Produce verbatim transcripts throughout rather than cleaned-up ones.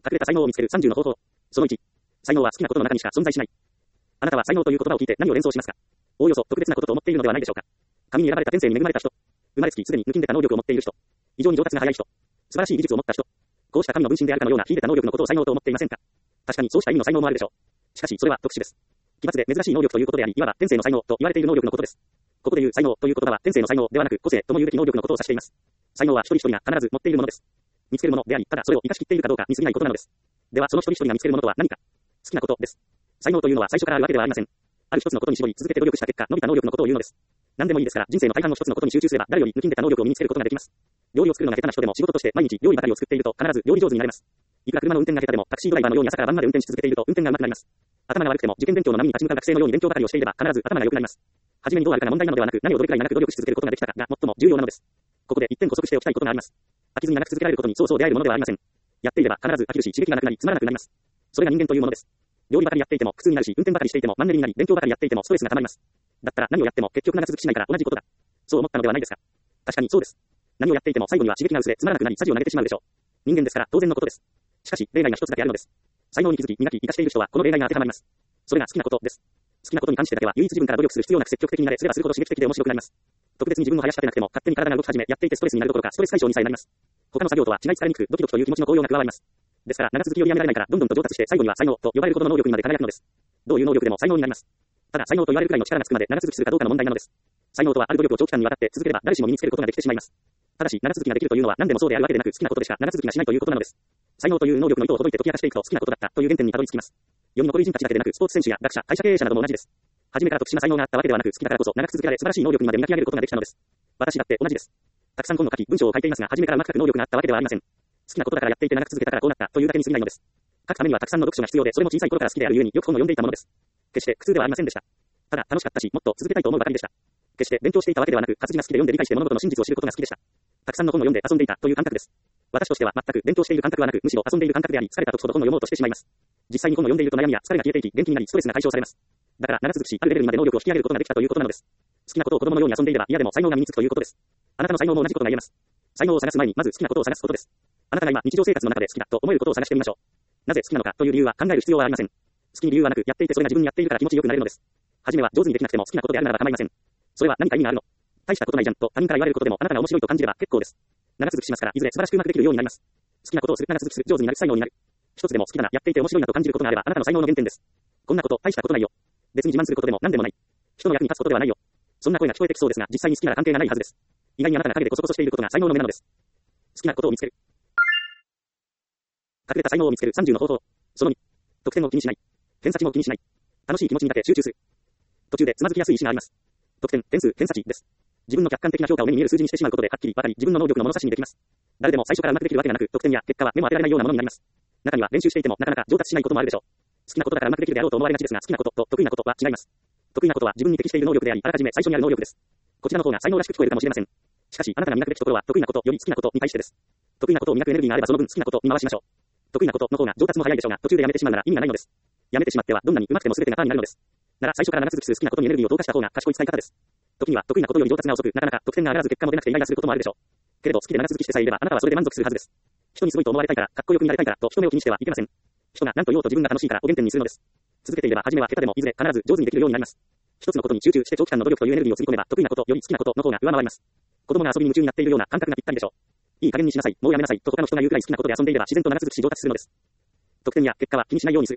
隠れた才能を見つけるさんじゅうの方法。そのいち。才能は好きなことの中にしか存在しない。あなたは才能という言葉を聞いて何を連想しますか？おおよそ特別なことと思っているのではないでしょうか。神に選ばれた天性に恵まれた人。生まれつきすでに抜きんでた能力を持っている人。非常に上達が早い人。素晴らしい技術を持った人。こうした神の分身であるかのような秀でた能力のことを才能と思っていませんか？確かにそうした意味の才能もあるでしょう。しかしそれは特殊です。奇抜で珍しい能力ということであり、いわば天性の才能と言われている能力のことです。ここでいう才能という言葉は天性の才能ではなく個性ともいうべき能力のことを指しています。才能は一人一人が必ず持っているものです。見つけるものであり、ただそれを生かしきっているかどうかに過ぎないことなのです。ではその一人一人が見つけるものとは何か。好きなことです。才能というのは最初からあるわけではありません。ある一つのことに絞り続けて努力した結果伸びた能力のことを言うのです。何でもいいですから人生の大半の一つのことに集中すれば誰より抜きんでた能力を身につけることができます。料理を作るのが下手な人でも仕事として毎日料理ばかりを作っていると必ず料理上手になれます。いくら車の運転が下手でもタクシードライバーのように朝から晩まで運転し続けていると運転が上手くなります。頭が悪くても受験勉強の波に立ち向かう学生のように勉強ばかりをしていれば必ず頭が良くなります。はじめにどうあるかが問題なのではなく何をどれくらい長く努力し続けることができたかが最も重要なのです。ここで一点補足しておきたいことがあります。飽きずに長く続けられることにそうそう出会えるものではありません。やっていれば必ず飽きるし刺激がなくなりつまらなくなります。それが人間というものです。料理ばかりやっていても苦痛になるし運転ばかりしていてもマンネリになり勉強ばかりやっていてもストレスが溜まります。だったら何をやっても結局長続きしないから同じことだ。そう思ったのではないですか。確かにそうです。何をやっていても最後には刺激が薄れつまらなくなり舵を投げてしまうでしょう。人間ですから当然のことです。しかし例外が一つだけあるのです。才能に気づき磨き生かしている人はこの例外が当てはまります。それが好きなことです。好きなことに関してだけは唯一自分から努力する必要なく積極的になれすればするほど刺激的で面白くなります。特別に自分を生やし立てなくても勝手に体が動き始めやっていてストレスになるどころかストレス解消にさえなります。他の作業とは違い疲れにくくドキドキという気持ちの高揚が加わります。ですから長続きをやめられないからどんどんと上達して最後には才能と呼ばれるほどの能力にまで輝くのです。どういう能力でも才能になります。ただ才能と言われるくらいの力がつくまで長続きするかどうかの問題なのです。才能とはある努力を長期間にわたって続ければ誰しも身につけることができてしまいます。ただし長続きができるというのは何でもそうであるわけでなく好きなことでしか長続きがしないということなのです。才能という能力の糸をほどいて解き明かしていくと好きなことだったという原点にたどり着きます。世に残り人たちだけでなくスポーツ選手や学者、会社経営者なども同じです。初めから特殊な才能があったわけではなく好きだからこそ長く続けられ素晴らしい能力にまで磨き上げることができたのです。私だって同じです。たくさん本の書き文章を書いていますが初めから全く能力があったわけではありません。好きなことだからやっていて長く続けたからこうなったというだけに過ぎないのです。書くためにはたくさんの読書が必要でそれも小さい頃から好きであるゆえによく本を読んでいたものです。決して苦痛ではありませんでした。ただ楽しかったしもっと続けたいと思うばかりでした。決して勉強していたわけではなく活字が好きで読んで理解して物事の真実を知ることが好きでした。たくさんの本を読んで遊んでいたという感覚です。私としては全く勉強している感覚はなくむしろ遊んでいる感覚であり疲れた時ほど本を読もうとしてしまいます。実際に本を読んでいると悩みや疲れが消えていき元気になりストレスが解消されます。だから長続きしあるレベルにまで能力を引き上げることができたということなのです。好きなことを子供のように遊んでいれば嫌でも才能が身につくということです。あなたの才能も同じことが言えます。才能を探す前にまず好きなことを探すことです。あなたが今日常生活の中で好きだと思えることを探してみましょう。なぜ好きなのかという理由は考える必要はありません。好きに理由はなくやっていてそれが自分にやっているから気持ちよくなれるのです。はじめは上手にできなくても好きなことであるならば構いません。それは何か意味があるの？大したことないじゃんと他人から言われることでもあなたが面白いと感じれば結構です。長続きしますからいずれ素晴らしくうまくできるようになります。好きなことをする、長続きする、上手になる、才能になる。一つでも好きだな、やっていて面白いなと感じることがあればあなたの才能の原点です。こんなこと大したことないよ。別に自慢することでも何でもない。人の役に立つことではないよ。そんな声が聞こえてきそうですが実際に好きなら関係がないはずです。意外にあなたが陰でコソコソしていることが才能の目なのです。好きなことを見つける。隠れた才能を見つけるさんじゅうの方法。そのに、得点を気にしない。偏差値も気にしない。楽しい気持ちにだけ集中する。途中でつまずきやすい石があります。得点、点数、偏差値です。自分の客観的な評価を目に見える数字にしてしまうことではっきりわかり自分の能力の物差しにできます。誰でも最初からうまくできるわけがなく得点や結果は目も当てられないようなものになります。中には練習していてもなかなか上達しないこともあるでしょう。好きなことだからうまくできるであろうと思われがちですが好きなことと得意なことは違います。得意なことは自分に適している能力でありあらかじめ最初にある能力です。こちらの方が才能らしく聞こえるかもしれません。しかしあなたが磨くべきところは得意なことより好きなことに対してです。得意なことを磨くエネルギーがあればその分好きなことに回しましょう。得意なことの方が上達も早いでしょうが途中でやめてしまうなら意味がないのです。やめてしまってはどんなに上手くても全てがパーになるのです。なら最初から長続きする好きなことにエネルギーを投下した方が賢い使い方です。時には得意なことより上達が遅くなかなか得点が上がらず結果も出なくてイライラすることもあるでしょう。けれど好きで長続きしてさえいればあなたはそれで満足するはずです。人にすごいと思われたいからかっこよく見られたいからと人目を気にしてはいけません。人が何と言おうと自分が楽しいからを原点にするのです。続けていれば初めは下手でもいずれ必ず上手にできるようになります。一つのことに集中して長期間の努力というエネルギーをつぎ込めば得意なことより好きなことの方が上回ります。子供が遊びに夢中になっているような感覚がぴったりでしょう。いい加減にしなさい、もうやめなさいと他の人が言うくらい好きなことで遊んでいれば自然と長続きし上達するのです。得点や結果は気にしないようにする。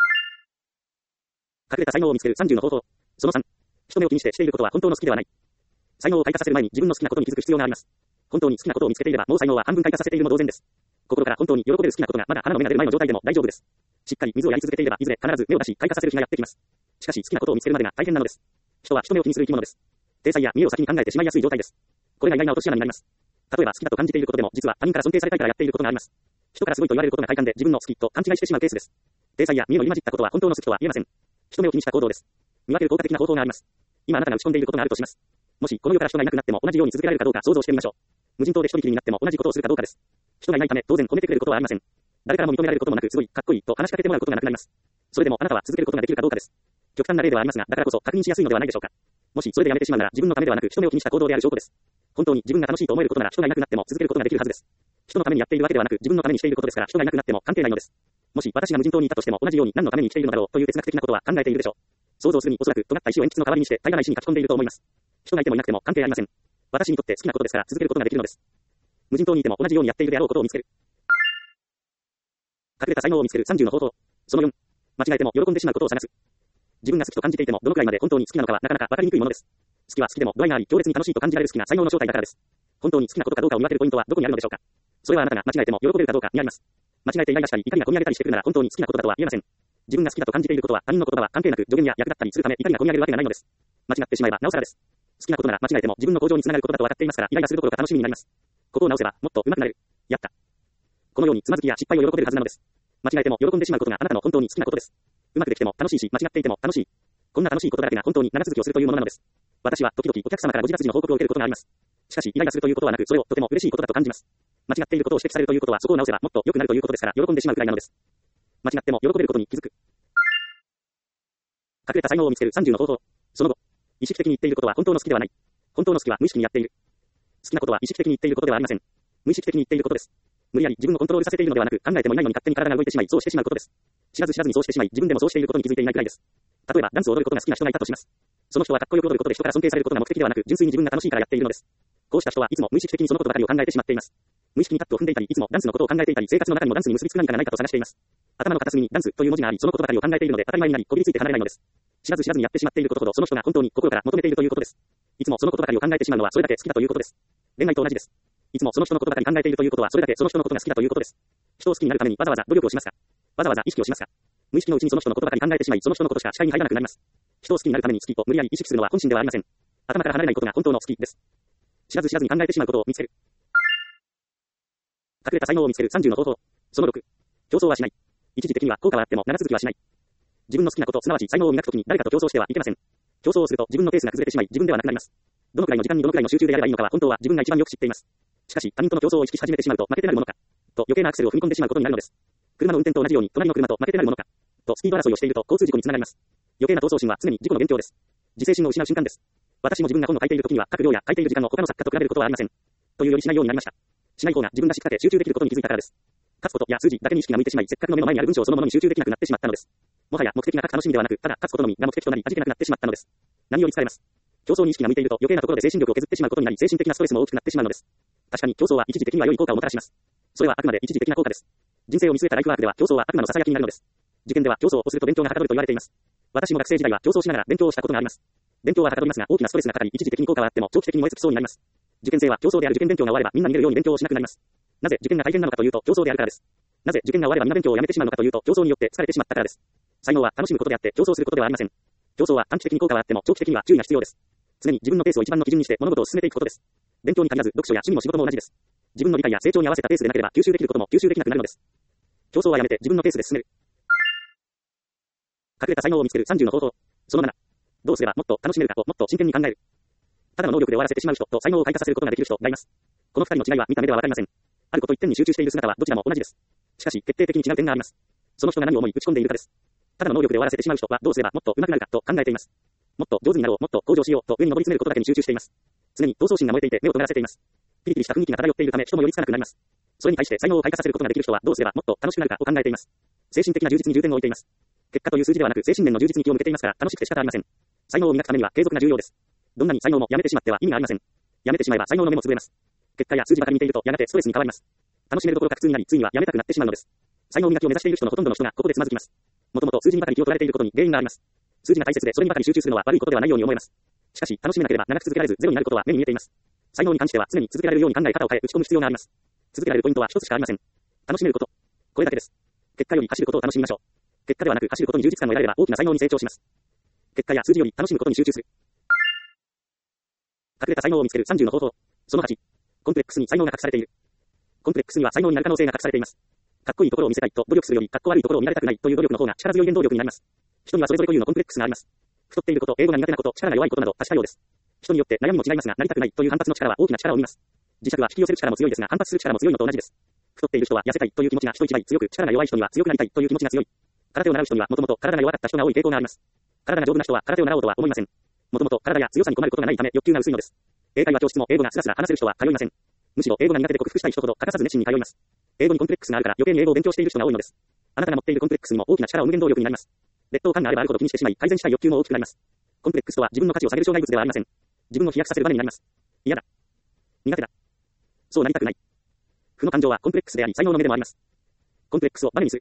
隠れた才能を見つけるさんじゅうの方法。そのさん、人目を気にしてしていることは本当の好きではない。才能を開花させる前に自分の好きなことに気づく必要があります。本当に好きなことを見つけていればもう才能は半分開花させているも同然です。心から本当に喜べる好きなことがまだ花の芽が出る前の状態でも大丈夫です。しっかり水をやり続けていればいずれ必ず芽を出し開花させる日がやってきます。しかし好きなことを見つけるまでが大変なのです。人は人目を気にする生き物です。体裁や見栄を先に考えてしまいやすい状態です。これが意外な落とし穴になります。例えば好きだと感じていることでも実は他人から尊敬されたいからやっていることがあります。人からすごいと言われることが快感で自分の好きと勘違いしてしまうケースです。体裁や見栄の入り混じったことは本当の好きとは言えません。人目を気にした行動です。見分ける効果的な方法があります。今あなたが打ち込んでいることがあるとします。もしこの世から人がいなくなっても同じように続けられるかどうか想像してみましょう。無人島で一人きりになっても同じことをするかどうかです。人がいないため当然褒めてくれることはありません。誰からも認められることもなくすごいかっこいいと話しかけてもらうことがなくなります。それでもあなたは続けることができるかどうかです。極端な例ではありますがだからこそ確認しやすいのではないでしょうか。もしそれでやめてしまうなら自分のためではなく人目を気にした行動である証拠です。本当に自分が楽しいと思えることなら人がいなくなっても続けることができるはずです。 人のためにやっているわけではなく、自分のためにしていることですから、人がいなくなっても関係ないのです。もし私が無人島にいたとしても、同じように何のために生きているのだろうという哲学的なことは考えているでしょう。想像するにおそらく尖った石を鉛筆の代わりにして平らな石に書き込んでいると思います。人がいてもいなくても関係ありません。私にとって好きなことですから続けることができるのです。無人島にいても同じようにやっているであろうことを見つける。隠れた才能を見つけるさんじゅうの方法。そのよん、間違えても喜んでしまうことを探す。自分が好きと感じていてもどのくらいまで本当に好きなのかはなかなかわかりにくいものです。好きは好きでも度合いがあり強烈に楽しいと感じられる好きが才能の正体だからです。本当に好きなことかどうかを見分けるポイントはどこにあるのでしょうか。それはあなたが間違えても喜べるかどうかにあります。間違えてイライラしたり怒りがこみ上げたりしてくるなら本当に好きなことだとは言えません。自分が好きだと感じていることは他人の言葉は関係なく助言や役立ったりするため怒りがこみ上げるわけがないのです。間違ってしまえばなおさらです。好きなことなら間違えても自分の向上につながることだと分かっていますからイライラするどころか楽しみになります。ここを直せばもっと上手くなれる。やった。このようにつまずきや失敗を喜べるはずなのです。間違えても喜んでしまうことがあなたの本当に好きなことです。うまくできても楽しいし間違っていても楽しい。こんな楽しいことだらけが本当に長続きをするというものなのです。私は時々お客様からご自立時の報告を受けることがあります。しかしイライラするということはなくそれをとても嬉しいことだと感じます。間違っていることを指摘されるということはそこを直せばもっと良くなるということですから喜んでしまうくらいなのです。間違っても喜べることに気づく。隠れた才能を見つけるさんじゅうの方法。その後、意識的に言っていることは本当の好きではない。本当の好きは無意識にやっている。好きなことは意識的に言っていることではありません。無意識的に言っていることです。無理やり自分をコントロールさせているのではなく考えてもいないのに勝手に体が動いてしまいそうしてしまうことです。知らず知らずにそうしてしまい自分でもそうしていることに気づいていないくらいです。例えばダンスを踊ることが好きな人がいたとします。その人はかっこよく踊ることで人から尊敬されることが目的ではなく純粋に自分が楽しいからやっているのです。こうした人はいつも無意識的にそのことばかりを考えてしまっています。無意識にタップを踏んでいたりいつもダンスのことを考えていたり生活の中にもダンスに結びつく何かがないかと探しています。頭の片隅にダンスという文字がありそのことばかりを考えているので当たり前になりこびりついて離れないのです。知らず知らずにやってしまっていることほどその人が本当に心から求めているということです。いつもそのことばかりを考えてしまうのはそれだけ好きだということです。恋愛と同じです。いつもその人のことばかり考えているということはそれだけその人のことが好きだということです。人を好きになるためにわざわざ努力をしますか。わざわざ意識をしますか。無意識のうちにその人のことばかり考えてしまいその人のことしか視界に入らなくなります。人を好きになるために好きと無理やり意識するのは本心ではありません。頭から離れないことが本当の好きです。知らず知らずに考えてしまうことを見つける。隠れた才能を見つけるさんじゅうの方法。そのろく、競争はしない。一時的には効果はあっても長続きはしない。自分の好きなことすなわち才能を磨くときに誰かと競争してはいけません。競争をすると自分のペースが崩れてしまい自分ではなくなります。どのくらいの時間にどのくらいの集中でやればいいのかは本当は自分が一番よく知っています。しかし他人との競争を意識し始めてしまうと負けてなるものかと余計なアクセルを踏み込んでしまうことになるのです。車の運転と同じように隣の車と負けてなるものかとスピード争いをしていると交通事故につながります。余計な闘争心は常に事故の元凶です。自制心を失う瞬間です。私も自分が本を書いているときには書く量や書いている時間を他の作家と比べることはありません。というよりしないようになりました。しない方が自分がしっかり集中できることに気づいたからです。書つことや数字だけに意識が向いてしまいせっかくの目の前にある文章そのものに集中できなくなってしまったのです。もはや目的が書く楽しみではなくただ書つことのみが目的となり味気なくなってしまったのです。何より疲れます。競争に意識が向いていると余計なところで精神力を削ってしまうことになり精神的なストレスも大きくなってしまうのです。確かに競争は一時的には良い効果をもたらします。それはあくまで一時的な効果です。人生を見据えたライフワークでは競争は悪魔の囁きになるのです。受験では競争をすると勉強がはかどると言われています。私も学生時代は競争しながら勉強をしたことがあります。勉強ははかどりますが大きなストレスがかかり一時的に効果はあっても長期的に燃え尽きそうになります。受験生は競争である受験勉強が終わればみんな逃げるように勉強をしなくなります。なぜ受験が大変なのかというと競争であるからです。なぜ受験が終わればみんな勉強をやめてしまうのかというと競争によって疲れてしまったからです。才能は楽しむことであって競争することではありません。競争は短期的に効果はあっても長期的には注意が必要です。常に自分のペースを一番の基準にして物事を進めていくことです。勉強に限らず読書や趣味の仕事も同じです。自分の理解や成長に合わせたペースでなければ吸収できることも吸収できなくなるのです。競争はやめて自分のペースで進める。隠れた才能を見つけるさんじゅうの方法。そのなな、どうすればもっと楽しめるかをもっと真剣に考える。ただの能力で終わらせてしまう人と才能を開花させることができる人がいます。この二人の違いは見た目ではわかりません。あること一点に集中している姿はどちらも同じです。しかし決定的に違う点があります。その人が何を思い打ち込んでいるかです。ただの能力で終わらせてしまう人はどうすればもっと上手くなるかと考えています。もっと上手になろう、もっと向上しようと上に上り詰めることだけに集中しています。常に闘争心が燃えていて目を尖らせています。ピリピリした雰囲気が漂っているため人も寄りつかなくなります。それに対して才能を開花させることができる人はどうすればもっと楽しくなるかを考えています。精神的な充実に重点を置いています。結果という数字ではなく精神面の充実に気を向けていますから楽しくて仕方ありません。才能を磨くためには継続が重要です。どんなに才能もやめてしまっては意味がありません。やめてしまえば才能の目も潰れます。結果や数字ばかり見ているとやがてストレスに変わります。楽しめるところが苦痛になりついにはやめたくなってしまうのです。才能磨きを目指している人のほとんどの人がここでつまずきます。もともと数字にばかり気を取られていることに原因があります。数字が大切でそれにばかり集中するのは悪いことではないように思えます。しかし楽しめなければ長く続けられずゼロになることは目に見えています。才能に関しては常に続けられるように考え方を変え打ち込む必要があります。続けられるポイントは一つしかありません。楽しめること。これだけです。結果より走ることを楽しみましょう。結果ではなく走ることに充実感を得られれば大きな才能に成長します。結果や数字より楽しむことに集中する。隠れた才能を見つけるさんじゅうの方法。そのはち、コンプレックスに才能が隠されている。コンプレックスには才能になる可能性が隠されています。かっこいいところを見せたいと努力するよりかっこ悪いところを見られたくないという努力の方が力強い原動力になります。人にはそれぞれ固有のコンプレックスがあります。太っていること、英語が苦手なこと、力が弱いことなど多種多様です。人によって悩みも違いますが、なりたくないという反発の力は大きな力を生みます。磁石は引き寄せる力も強いですが、反発する力も強いのと同じです。太っている人は痩せたいという気持ちが人一倍強く、力が弱い人には強くなりたいという気持ちが強い。空手を習う人にはもともと体が弱かった人が多い傾向があります。体が丈夫な人は空手を習おうとは思いません。もともと体や強さに困ることがないため欲求が薄いのです。英会話教室も英語がスラスラ話せる人は通いません。 むしろ英語が苦手で克服したい人ほど欠かさず熱心に通います。英語にコンプレックスがあるから余計に英語を勉強している人が多いのです。あなたが持っているコンプレックスにも大きな力を無限動力になります。劣等感があればあるほど気にしてしまい、改善したい欲求も大きくなります。コンプレックスとは自分の価値を下げる障害物ではありません。自分を飛躍させる場面になります。嫌だ。苦手だ。そうなりたくない。負の感情はコンプレックスであり、才能の目でもあります。コンプレックスをバネにする。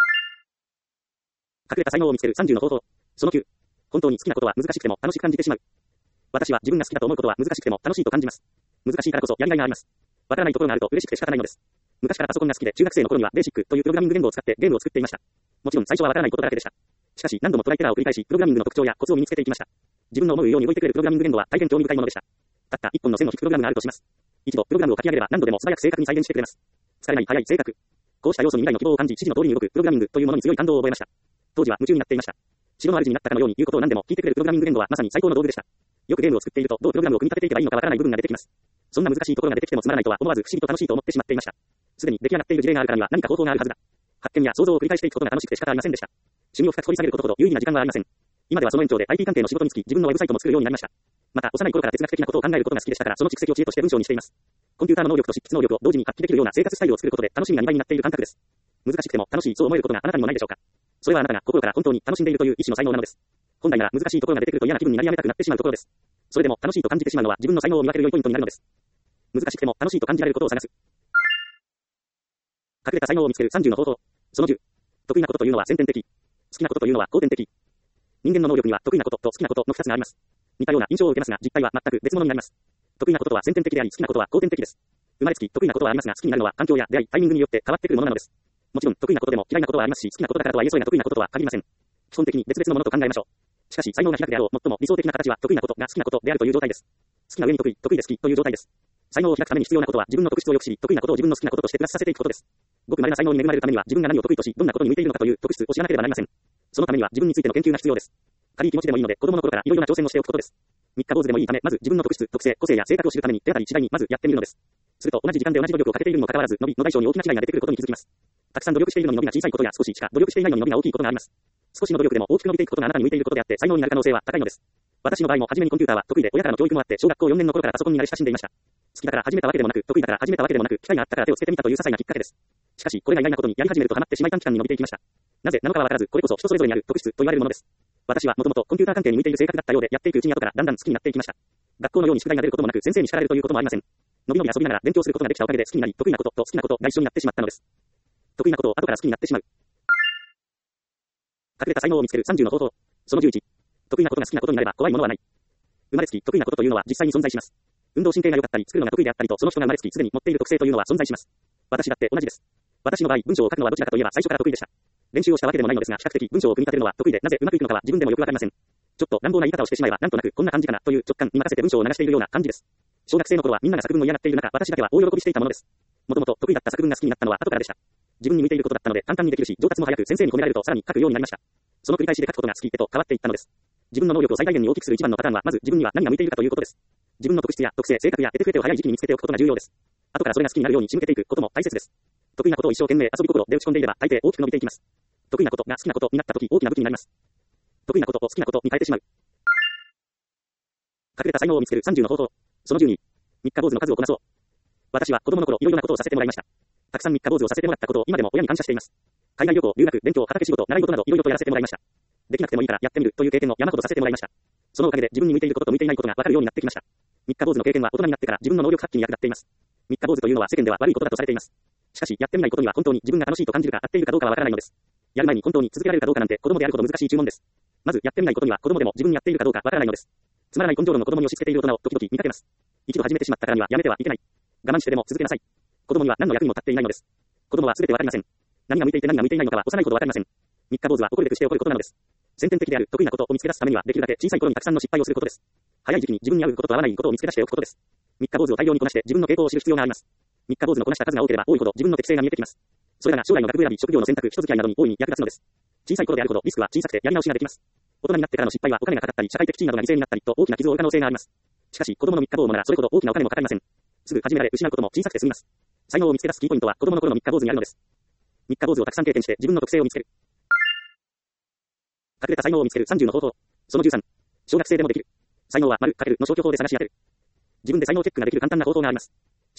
隠れた才能を見つけるさんじゅうの方法。そのきゅう。本当に好きなことは難しくても楽しく感じてしまう。私は自分が好きだと思うことは難しくても楽しいと感じます。難しいからこそやりがいがあります。わからないところがあると嬉しくて仕方ないのです。昔からパソコンが好きで中学生の頃にはベーシックというプログラミング言語を使ってゲームを作っていました。もちろん最初はわからないことだらけでした。しかし何度もトライテラーを繰り返しプログラミングの特徴やコツを身につけていきました。自分の思うように動いてくれるプログラミング言語は大変興味深いものでした。たった一本の線の引くプログラムがあるとします。一度プログラムを書き上げれば何度でも素早く正確に再現してくれます。疲れない、早い、正確。こうした要素に未来の希望を感じ、指示の通りに動くプログラミングというものに強い感動を覚えました。当時は夢中になっていました。城の主になったかのように言うことを何でも聞いてくれるプログラミング言語はまさに最高の道具でした。よくゲームを作っているとどうプログラムを組み立てていけばいいのかわからない部分が出てきます。そんな難しいところが出てきてもつまらないとは思わず不思議と楽しいと思ってしまっていました。すでに出来上がっている事例があるからには何か方法があるはずだ。発見や想像を繰り返していくことが楽しくて仕方ありませんでした。趣味を深く掘り下げることほど有意義な時間はありません。今ではその延長で アイティー 関係の仕事に就き、自分のウェブサイトも作るようになりました。また幼い頃から哲学的なことを考えることが好きでしたから、その蓄積を知恵として文章にしています。コンピューターの能力と執筆能力を同時に発揮できるような生活スタイルを作ることで楽しみがにばいになっている感覚です。難しくても楽しい、そう思えることがあなたにもないでしょうか。それはあなたが心から本当に楽しんでいるという意志の才能なのです。本来なら難しいところが出てくると嫌な気分になりやめたくなってしまうところです。それでも楽しいと感じてしまうのは自分の才能を見分ける良いポイントになるのです。難しくても楽しいと感じられることを探す。隠れた才能を見つけるさんじゅうの方法。そのじゅう。得意なことというのは先天的。好きなことというのは後天的。人間の能力には得意なことと好きなことのふたつがあります。似たような印象を受けますが、実態は全く別物になります。得意なこととは先天的であり、好きなことは後天的です。生まれつき得意なことはありますが、好きになるのは環境や出会い、タイミングによって変わってくるものなのです。もちろん得意なことでも嫌いなことはありますし、好きなことだからとは言えそうな得意なこととは限りません。基本的に別々のものと考えましょう。しかし才能が開くであろう最も理想的な形は得意なことが好きなことであるという状態です。好きな上に得意、得意で好きという状態です。才能を開くために必要なことは自分の特質をよく知り、得意なことを自分の好きなこととしてプラスさせていくことです。ごく稀な才能に恵まれるためには自分が何を得意とし、どんなことに向いているのかという特質を知らなければなりません。そのためには自分についての研究が必要です。軽い気持ちでもいいので、子供の頃からいろいろな挑戦をしておくことです。三日坊主でもいいため、まず自分の特質、特性、個性や性格を知るために手当たり次第にまずやってみるのです。すると同じ時間で同じ努力をかけているにもかかわらず、伸びの大小に大きな違いが出てくることに気づきます。たくさん努力しているのに伸びが小さいことや少ししか努力していないのに伸びが大きいことがあります。少しの努力でも大きく伸びていくことがあなたに向いていることであって、才能になる可能性は高いのです。私の場合も初めにコンピューターは得意で、親からの教育もあって、小学校よねんの頃からパソコンに慣れ親しんでいました。好きだから始めたわけでもなく、得意だから始めたわけでもなく、機会があったから手をつけてみたという些細なきっかけです。しかし、これが意外なことにやり始めるとハマってしまい短期間に伸びていきました。なぜなのかはわからず、これこそ人それぞれにある特質と言われるものです。私はもともとコンピューター関係に向いている性格だったようで、やっていくうちに後からだんだん好きになっていきました。学校のように宿題が出ることもなく、先生に叱られるということもありません。のびのび遊びながら勉強することができたおかげで好きになり、得意なことと好きなことが一緒になってしまったのです。得意なことを後から好きになってしまう。隠れた才能を見つけるさんじゅうの方法。そのじゅういち。得意なことが好きなことになれば怖いものはない。生まれつき得意なことというのは実際に存在します。運動神経が良かったり、作るのが得意であったりと、その人が生まれつきすでに持っている特性というのは存在します。私だって同じです。私の場合、文章を書くのはどちらかといえば最初から得意でした。練習をしたわけでもないのですが、比較的文章を組み立てるのは得意で、なぜうまくいくのかは自分でもよくわかりません。ちょっと乱暴な言い方をしてしまえば、なんとなくこんな感じかなという直感に任せて文章を流しているような感じです。小学生の頃はみんなが作文を嫌がっている中、私だけは大喜びしていたものです。もともと得意だった作文が好きになったのは後からでした。自分に向いていることだったので簡単にできるし、上達も早く先生に褒められるとさらに書くようになりました。その繰り返しで書くことが好きへと変わっていったのです。自分の能力を最大限に大きくする一番のパターンは、まず自分には何が向いているかということです。自分の特質や特性、性格や得手を早い時期に見つけておくことが重要です。後からそれが好きになるように仕向けていくことも大切です。得意なことを一生懸命遊び心で打ち込んでいれば、大抵大きく伸びていきます。得意なことが好きなことになった時、大きな武器になります。得意なことを好きなことに変えてしまう。隠れた才能を見つけるさんじゅうの方法。そのじゅうに。三日坊主の数をこなそう。私は子供の頃いろいろなことをさせてもらいました。たくさん三日坊主をさせてもらったことを今でも親に感謝しています。海外旅行、留学、勉強、畑仕事、習い事などいろいろとやらせてもらいました。できなくてもいいからやってみるという経験を山ほどさせてもらいました。そのおかげで自分に向いていることと向いていないことが分かるようになってきました。三日坊主の経験は大人になってから自分の能力発揮に役立っています。三日坊主というのは世間では悪いことだとされています。しかしやってみないことには本当に自分が楽しいと感じるか合っているかどうかは分からないのです。やる前に本当に続けられるかどうかなんて子供であるほど難しい注文です。まずやってみないことには子供でも自分にやっているかどうか分からないのです。つまらない根性論の子供に押し付けている大人を時々見かけます。一度始めてしまったからにはやめてはいけない。我慢してでも続けなさい。子供には何の役にも立っていないのです。子供は全て分かりません。何が向いていて何が向いていないのかは幼いほど分かりません。三日坊主は怒るべくして起こることなのです。先天的である得意なことを見つけ出すためにはできるだけ小さい頃にたくさんの失敗をすることです。早い時期に自分に合うことと合わないことを見つけ出しておくことです。三日坊主を大量にこなして自分の傾向を知る必要があります。三日坊主のこなした数が多ければ多いほど自分の適性が見えてきます。それらが将来の学部選び、職業の選択、人付き合いなどに大いに役立つのです。小さい頃であるほどリスクは小さくてやり直しができます。大人になってからの失敗はお金がかかったり社会的地位などが犠牲になったりと大きな傷を負う可能性があります。しかし子供の三日坊主ならそれほど大きなお金もかかりません。すぐ始められ失うことも小さくて済みます。才能を見つけ出すキーポイントは子供の頃の三日坊主にあるのです。三日坊主をたくさん経験して自分の特性を見つける。隠れた才能を見つけるさんじゅうの方法。そのじゅうさん。小学生でもできる。才能は丸×の消去法で探し当てる。自分で才能チェックができる簡単な方法があります。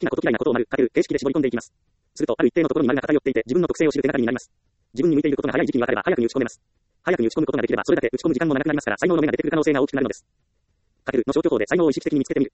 きなこと嫌いなことを丸かける形式で絞り込んでいきます。すると、ある一定のところに丸が偏っていて、自分の特性を知る手がかりになります。自分に向いていることが早い時期に分かれば早くに打ち込めます。早くに打ち込むことができれば、それだけ打ち込む時間も長くなりますから、才能の芽が出てくる可能性が大きくなるのです。かけるの消去法で才能を意識的に見つけてみる。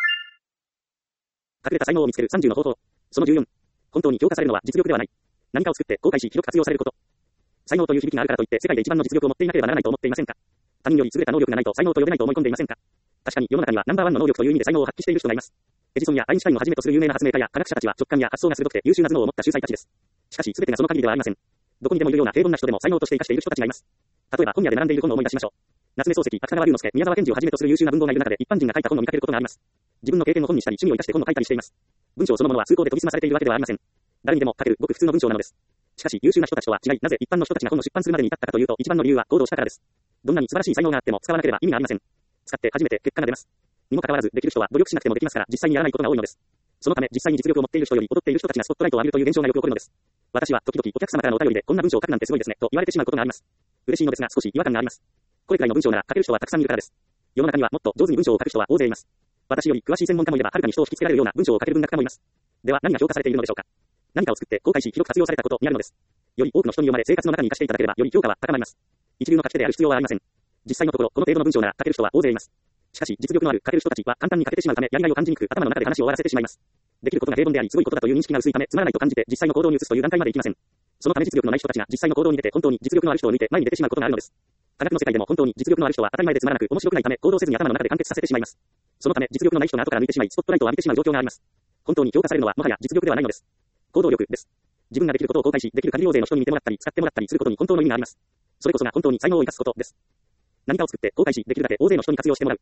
隠れた才能を見つけるさんじゅうの方法。そのじゅうよん。本当に評価されるのは実力ではない。何かを作って公開し広く活用されること。才能という響きがあるからといって世界で一番の実力を持っていなければならないと思っていませんか？他人より優れた能力がないと才能と呼べないと思い込んでいませんか？確かに世の中にはナンバーワンの能力という意味で才能を発揮している人がいます。エジソンやアインシュタインをはじめとする有名な発明家や科学者たちは直感や発想が鋭くて優秀な頭脳を持った秀才たちです。しかし全てがその限りではありません。どこにでもいるような平凡な人でも才能として生かしている人たちがいます。例えば本屋で並んでいる本を思い出しましょう。夏目漱石、芥川龍之介、宮沢賢治をはじめとする優秀な文豪がいる中で一般人が書いた本を見かけることがあります。自分の経験を本にしたり趣味を生かして本を書いたりしています。文章そのものは崇高で研ぎ澄まされているわけではありません。誰にでも書けるごく普通の文章なのです。しかし優秀な人たちとは違い、なぜ一般の人たちが本を出版するまでに至ったかというと、一番の理由は行動したからです。どんなに素晴らしい才能があっても使わなければ意味がありません。使って初めて結果が出ます。にもかかわらずできる人は努力しなくてもできますから、実際にやらないことが多いのです。そのため実際に実力を持っている人より劣っている人たちがスポットライトを浴びるという現象がよく起こるのです。私は時々お客様からのお便りでこんな文章を書くなんてすごいですねと言われてしまうことがあります。嬉しいのですが少し違和感があります。これくらいの文章なら書ける人はたくさんいるからです。世の中にはもっと上手に文章を書く人は大勢います。私より詳しい専門家もいればはるかに人を引きつけられるような文章を書ける文学家もいます。では何が評価されているのでしょうか。何かを作って公開し広く活用されたことにあるのです。より多くの人に読まれ生活の中に生かしていただければより評価は高まります。一流の書き手である必要はありません。実際のところこの程度の文章なら書ける人は大勢います。しかし実力のある書ける人たちは簡単に書けてしまうためやりがいを感じにくく頭の中で話を終わらせてしまいます。できることが平凡でありすごいことだという認識が薄いためつまらないと感じて実際の行動に移すという段階までいきません。そのため実力のない人たちが実際の行動に出て本当に実力のある人を抜いて前に出てしまうことがあるのです。科学の世界でも本当に実力のある人は当たり前でつまらなく面白くないため行動せずに頭の中で完結させてしまいます。そのため実力のない人が後から抜いてしまいスポットライトを浴びてしまう状況があります。本当に評価されるのはもはや実力ではないのです。行動力です。自分ができることを公開しできる限り大勢の人に見てもらったり使ってもらったりすることに本当の意味があります。それこそが本当に才能を生かすことです。何かを作って公開しできるだけ大勢の人に活用してもらう。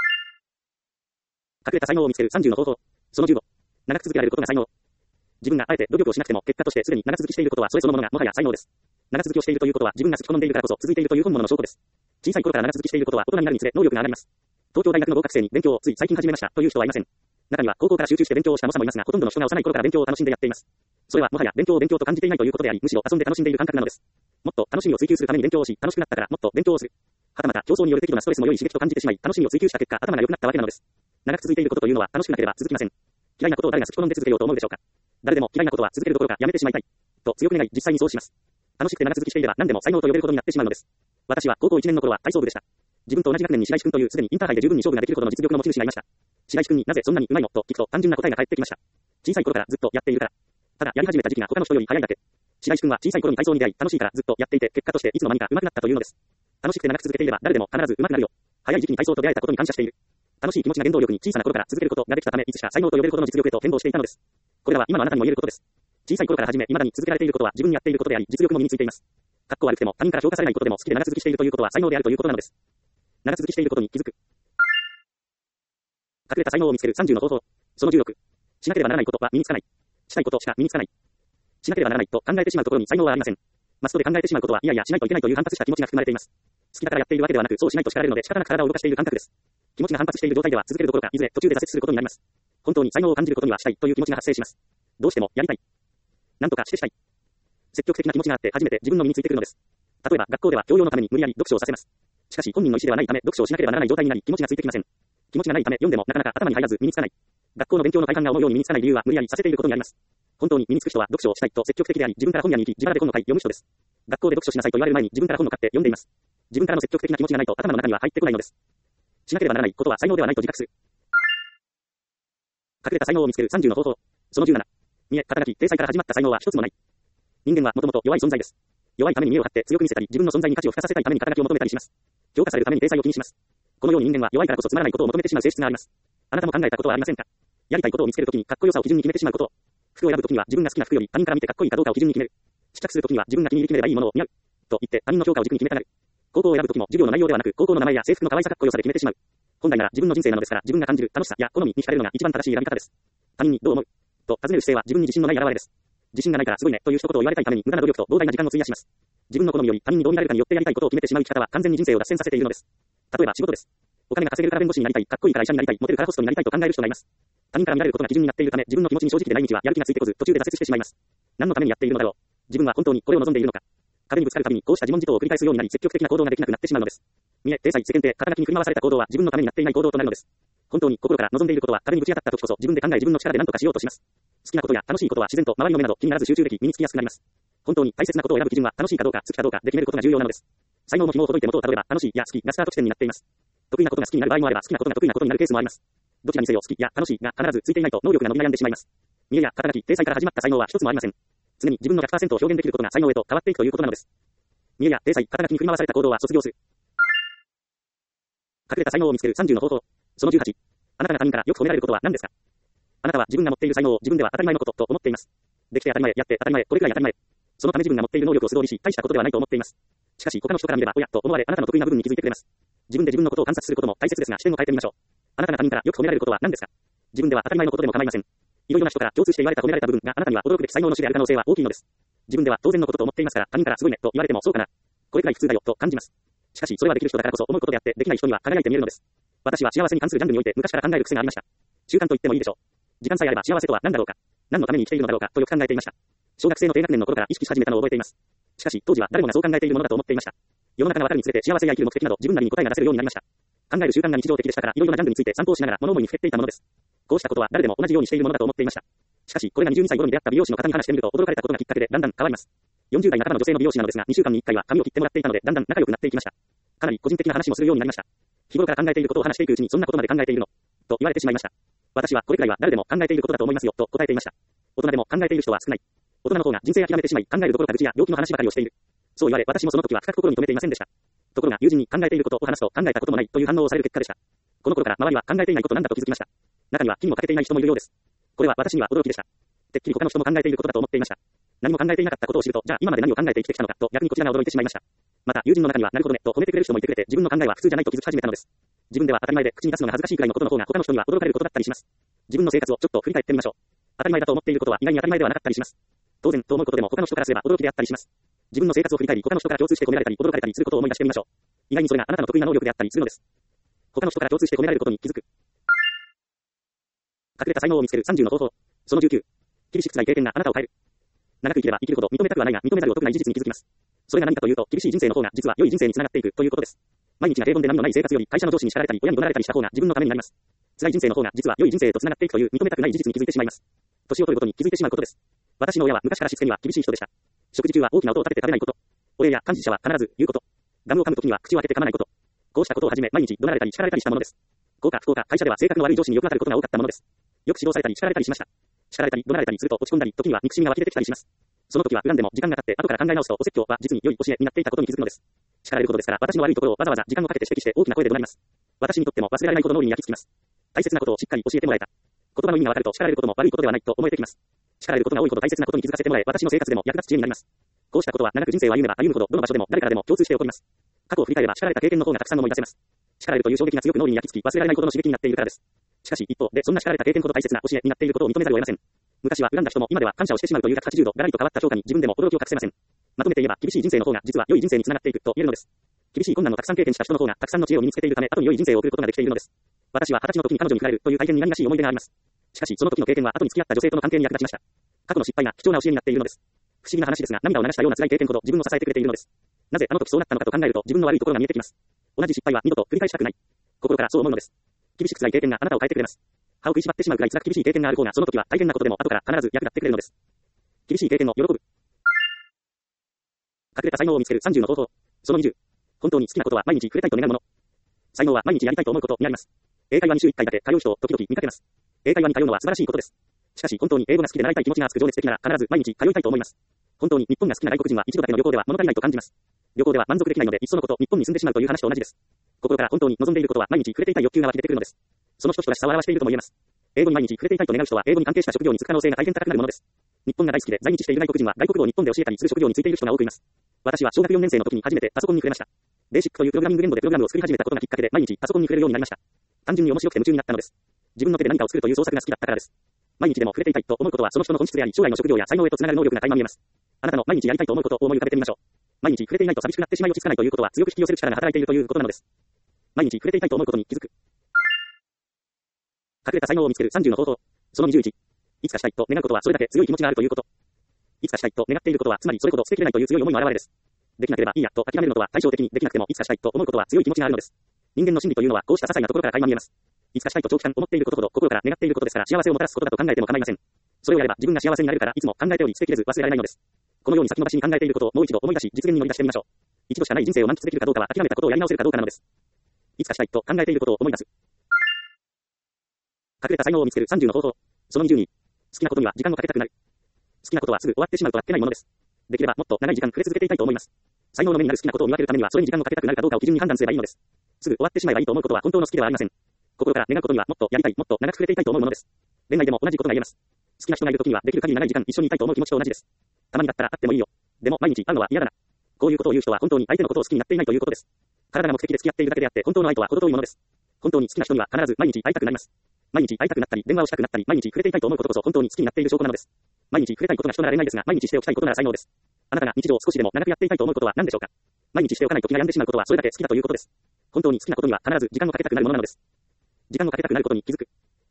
隠れた才能を見つけるさんじゅうの方法。そのじゅうご。長く続けられることが才能。自分があえて努力をしなくても結果としてすでに長続きしていることはそれそのものがもはや才能です。長続きをしているということは自分が好き好んでいるからこそ続いているという本物の証拠です。小さい頃から長続きしていることは大人になるにつれ能力が上がります。東京大学の合格生に勉強をつい最近始めましたという人はいません。中には高校から集中して勉強をした猛者もいますが、ほとんどの人が幼い頃から勉強を楽しんでやっています。それはもはや勉強を勉強と感じていないということであり、むしろ遊んで楽しんでいる感覚なのです。もっと楽しみを追求するために勉強をし、楽しくなったからもっと勉強をする。はたまた競争による適度なストレスも良い刺激と感じてしまい、楽しみを追求した結果、頭が良くなったわけなのです。長く続いていることというのは楽しくなければ続きません。嫌いなことを誰が好き好んで続けようと思うでしょうか。誰でも嫌いなことは続けるどころかやめてしまいたい。と強く願い実際にそうします。楽しくて長続きしていれば何でも才能と呼べることになってしまうのです。私は高校いちねんの頃は体操部でした。自分と同じ学年に白石君というすでにインターハイで十分に勝負ができるほどの実力の持ち主がいました。白石君になぜそんなに上手いのと聞くと単純な答えが返ってきました。小さい頃からずっとやっているから。ただやり始めた時期が他の人より早いだけ。白石君は小さい頃に体操に出会い楽しいからずっとやっていて結果としていつの間にか上手くなったというのです。楽しくて長く続けていれば誰でも必ず上手くなるよ。早い時期に体操と出会えたことに感謝している。楽しい気持ちが原動力に小さな頃から続けることができたためいつしか才能と呼べるほどの実力へと変貌していたのです。これらは今のあなたにも言えることです。小さい頃から始め未だに続けられていることは自分にやっていることであり実力も身についています。かっこ悪くても他人から評価されないことでも好きで長続きしているということは才能であるということなのです。長続きしていることに気づく。隠れた才能を見つけるさんじゅうの方法。そのじゅうろく。しなければならないことは身につかない。したいことしか身につかない。しなければならないと考えてしまうところに才能はありません。マストで考えてしまうことはいやいやしないといけないという反発した気持ちが含まれています。好きだからやっているわけではなくそうしないと叱られるので仕方なく体を動かしている感覚です。気持ちが反発している状態では続けるどころかいずれ途中で挫折することになります。本当に才能を感じることにはしたいという気持ちが発生します。どうしてもやりたい。なんとかしてしたい。積極的な気持ちがあって初めて自分の身についてくるのです。例えば学校では教養のために無理やり読書をさせます。しかし本人の意思ではないため読書をしなければならない状態になり気持ちがついてきません。気持ちがないため読んでもなかなか頭に入らず身につかない。学校の勉強の大半が思うように身につかない理由は無理やりさせていることにあります。本当に身につく人は読書をしたいと積極的であり自分から本屋に行き自腹で本を買い読む人です。学校で読書しなさいと言われる前に自分から本を買って読んでいます。自分からの積極的な気持ちがないと頭の中には入ってこないのです。しなければならないことは才能ではないと自覚する。隠れた才能を見つけるさんじゅうの方法。そのじゅうなな。見え、肩書き、体裁から始まった才能は一つもない。人間はもともと弱い存在です。弱いために見栄を張って強く見せたり、自分の存在に価値を付加させたいために肩書きを求めたりします。評価されるために体裁を気にします。 このように人間は弱いからこそつまらないことを求めてしまう性質があります。あなたも考えたことはありませんか？やりたいことを見つけるときにかっこよさを基準に決めてしまうことを。服を選ぶときには自分が好きな服より他人から見てかっこいいかどうかを基準に決める。試着するときには自分が気に入り決めればいいものを似合う。と言って他人の評価を軸に決めたがる。高校を選ぶときも授業の内容ではなく高校の名前や制服の可愛さかっこよさで決めてしまう。本来なら自分の人生なのですから自分が感じる楽しさや好みに惹かれるのが一番正しい選び方です。他人にどう思うと尋ねる姿勢は自分に自信のない表れです。自信がないからすごいねという一言を言われたいために無駄な努力と膨大な時間を費やします。自分の好みより他人にどう見られるかによってやりたいことを決めてしまう生き方は完全に人生を脱線させているのです。例えば仕事です。お金が稼げるから弁護士になりたい、かっこいいから医者になりたい、モテるからホストになりたいと考える人がいます。他人から見られることが基準になっているため自分の気持ちに正直でない道はやる気がついてこず途中で挫折してしまいます。何のためにやっているのだろう。自分は本当にこれを望んでいるのか。壁にぶつかるたびにこうした自問自答を繰り返すようになり積極的な行動ができなくなってしまうのです。見え、体裁、世間体、肩書きに振り回された行動は自分のためになっていない行動となるのです。本当に心から望んでいることは壁にぶち当たった時こそ自分で考え自分の力で何とかしようとします。好きなことや楽しいことは自然と周りの目など気にならず集中でき身につきやすくなります。本当に大切なことを選ぶ基準は楽しいかどうか好きかどうかで決めることが重要なのです。才能の紐をほどいて元をたどれば楽しいや好きがスタート地点になっています。得意なことが好きになる場合もあれば好きなことが得意なことになるケースもあります。どちらにせよ好きや楽しいが必ずついていないと能力が伸び悩んでしまいます。見えや肩書き、体裁から始まった才能は一つもありません。常に自分の ひゃくパーセント を表現できることが才能へと変わっていくということなのです。見えや体裁、肩書きに振り回された行動は卒業する。隠れた才能を見つけるさんじゅうの方法。そのじゅうはち。あなたが他人からよく褒められることは何ですか？あなたは自分が持っている才能を自分では当たり前のことと思っています。できて当たり前、やって当たり前、これくらい当たり前。そのため自分が持っている能力を素通りし、大したことではないと思っています。しかし他の人から見れば、おやと思われ、あなたの得意な部分に気づいてくれます。自分で自分のことを観察することも大切ですが、視点を変えてみましょう。あなたが他人からよく褒められることは何ですか？自分では当たり前のことでも構いません。いろいろな人から共通して言われた褒められた部分があなたには驚くべき才能の種である可能性は大きいのです。自分では当然のことと思っていますから、他人からすごいねと言われてもそうかな。これくらい普通だよと感じます。しかしそれはできる人だからこそ思うことであって、できない人には輝いて見えるのです。私は幸せに関するジャンルにおいて昔から考える癖がありました。習慣と言ってもいいでしょう。時間さえあれば幸せとは何だろうか。何のために生きているのだろうかとよく考えていました。小学生の低学年の頃から意識し始めたのを覚えています。しかし当時は誰もがそう考えているものだと思っていました。世の中が分かるにつれて幸せや生きる目的など自分なりに答えが出せるようになりました。考える習慣が日常的でしたから、いろいろなジャンルについて散歩をしながら物思いにふけっていたものです。こうしたことは誰でも同じようにしているものだと思っていました。しかしこれがにじゅうにさい頃に出会った美容師の方に話してみると驚かれたことがきっかけでだんだん変わります。よんじゅう代半ばの女性の美容師なのですが、にしゅうかんにいっかいは髪を切ってもらっていたのでだんだん仲良くなっていきました。かなり個人的な話もするようになりました。日頃から考えていることを話していくうちにそんなことまで考えているのと言われてしまいました。私はこれくらいは誰でも考えていることだと思いますよと答えていました。大人でも考えている人は少ない。大人の方が人生諦めてしまい考えるどころか愚痴や病気の話ばかりをしている。そう言われ私もその時は深く心に留めていませんでした。ところが友人に考えていることを話すと考えたこともないという反応をされる結果でした。この頃から周りは考えていないことなんだと気づきました。中には気にもかけていない人もいるようです。これは私には驚きでした。てっきり他の人も考えていることだと思っていました。何も考えていなかったことを知ると、じゃあ今まで何を考えて生きてきたのかと逆にこちらが驚いてしまいました。また友人の中にはなるほどねと褒めてくれる人もいてくれて自分の考えは普通じゃないと気づき始めたのです。自分では当たり前で口に出すのが恥ずかしいくらいのことの方が他の人には驚かれることだったりします。自分の生活をちょっと振り返ってみましょう。当たり前だと思っていることは意外に当たり前ではなかったりします。当然と思うことでも他の人からすれば驚きであったりします。自分の生活を振り返り他の人から共通して褒められたり驚かれたりすることを思い出してみましょう。意外にそれがあなたの得意な能力であったりするのです。他の人から共通して褒められることに気づく。隠れた才能を見つけるさんじゅうの方法。そのじゅうきゅう。厳しく辛い経験があなたを変える。長く生きれば生きるほど認めたくはないが認めざるを得ない事実に気づきます。それが何かというと、厳しい人生の方が実は良い人生につながっていくということです。毎日が平凡で何のない生活より会社の上司に叱られたり親に怒鳴られたりした方が自分のためになります。辛い人生の方が実は良い人生へとつながっていくという認めたくない事実に気づいてしまいます。年を取るごとに気づいてしまうことです。私の親は昔からしつけには厳しい人でした。食事中は大きな音を立てて食べないこと。お礼や感謝は必ず言うこと。ガムを噛むときには口を開けて噛まないこと。こうしたことをはじめ毎日怒鳴られたり叱られたりしたものです。幸か不幸か会社では性格の悪い上司によく当たることが多かったものです。よく指導されたり叱られたりしました。叱られたり怒鳴られたりすると落ち込んだり、時には憎しみが湧き出てきたりします。その時は恨んでも時間が経って後から考え直すとお説教は実に良い教えになっていたことに気づくのです。叱られることですから私の悪いところをわざわざ時間をかけて指摘して大きな声で怒鳴ります。私にとっても忘れられないほど脳裏に焼き付きます。大切なことをしっかり教えてもらえた。言葉の意味がわかると叱られることも悪いことではないと思えてきます。叱られることが多いほど大切なことに気づかせてもらえ、私の生活でも役立つ知恵になります。こうしたことは長く人生を歩めば歩むほどどの場所でも誰からでも共通して起こります。過去を振り返れば叱られた経験の方がたくさん思い出せます。叱られるという衝撃が強く脳裏に焼き付き忘れられないほどの刺激になっているからです。しかし一方でそんな叱られた経験ほど大切な教えになっていることを認めざるを得ません。昔は恨んだ人も今では感謝をしてしまうというひゃくはちじゅうどガラリと変わった評価に自分でも驚きを隠せません。まとめて言えば厳しい人生の方が実は良い人生につながっていくと言えるのです。厳しい困難をたくさん経験した人の方がたくさんの知恵を身につけているため後に良い人生を送ることができているのです。私は二十歳の時に彼女に振られるという大変苦々しい思い出があります。しかしその時の経験は後に付き合った女性との関係に役立ちました。過去の失敗が貴重な教えになっているのです。不思議な話ですが涙を流したような辛い経験ほど自分を支えてくれているのです。なぜあの時そうなったのかと考えると自分の悪いところが見えてきます。同じ失敗は二度と繰り返したくない。心からそう思うのです。厳しく辛い経験があなたを変えてくれます。歯を食いしばってしまうくらい辛く厳しい経験がある方がその時は大変なことでも後から必ず役立ってくれるのです。厳しい経験の喜ぶ。隠れた才能を見つけるさんじゅうの方法。そのにじゅう。本当に好きなことは毎日触れたいと願うもの。才能は毎日やりたいと思うことにあります。英会話に週いっかいだけ通う人を時々見かけます。英会話に通うのは素晴らしいことです。しかし本当に英語が好きで習いたい気持ちが熱く情熱的なら必ず毎日通いたいと思います。本当に日本が好きな外国人は一度だけの旅行では物足りないと感じます。旅行では満足できないのでいっそのこと日本に住んでしまうという話と同じです。 心から本当に望んでいることは毎日触れていたい欲求が湧き出てくるのです。その人々らしさを表しているとも言えます。英語に毎日触れていたいと願う人は英語に関係した職業に就く可能性が大変高くなるものです。日本が大好きで在日している外国人は外国語を日本で教えたりする職業に就いている人が多くいます。私は小学よねん生の時に初めてパソコンに触れました。ベーシックというプログラミング言語でプログラムを作り始めたことがきっかけで毎日パソコンに触れるようになりました。単純に面白くて夢中になったのです。自分の手で何かを作るという創作が好きだったからです。毎日でも触れていたいと思うことはその人の本質であり、将来の職業や才能へとつながる能力が垣間見えます。あなたの毎日やりたいと思うことを思い浮かべてみましょう。毎日触れていないと寂しくなってしまい落ち着かないということは強く引き寄せる力が働いているということなのです。毎日触れていたいと思うことに気づく。隠れた才能を見つけるさんじゅうの方法。そのにじゅういち。いつかしたいと願うことはそれだけ強い気持ちがあるということ。いつかしたいと願っていることはつまりそれほど捨てきれないという強い思いの表れです。できなければいいやと諦めるのとは対照的にできなくてもいつかしたいと思うことは強い気持ちがあるのです。人間の心理というのはこうした些細なところから垣間見えます。いつかしたいと長期間思っていることほど心から願っていることですから幸せをもたらすことだと考えても構いません。それをやれば自分が幸せになれるからいつも考えており捨てきれず忘れられないのです。このように先延ばしに考えていることをもう一度思い出し実現に乗り出してみましょう。一度しかない人生を満喫できるかどうかは諦めたことをやり直せるかどうかなのです。いつかしたいと考えていることを思い出す。隠れた才能を見つけるさんじゅうの方法。そのにじゅうに。好きなことには時間をかけたくなる。好きなことはすぐ終わってしまうとあっけないものです。できればもっと長い時間触れ続けていたいと思います。才能の目になる好きなことを見分けるためにはそれに時間をかけたくなるかどうかを基準に判断すればいいのです。すぐ終わってしまえばいいと思うことは本当の好きではありません。心から願うことにはもっとやりたい、もっと長く触れていたいと思うものです。恋愛でも同じことが言えます。好きな人がいるときにはできる限り長い時間一緒にいたいと思う気持ちと同じです。たまにだったら会ってもいいよ。でも毎日会うのは嫌だな。こういうことを言う人は本当に相手のことを好きになっていないということです。体が目的で付き合っているだけであって本当の愛とは程遠いものです。本当に好きな人には必ず毎日会いたくなります。毎日会いたくなったり電話をしたくなったり毎日触れていたいと思うことこそ本当に好きになっている証拠なのです。毎日触れたいことが人なら恋愛ですが毎日しておきたいことなら才能です。あなたが日常少しでも長くやっていたいと思うことは何でしょうか。毎日しておかないと気が病んでしまうことはそれだけ好きだということです。本当に好きなことには必ず時間をかけたくなるものなのです。時間をかけたくなることに気づく。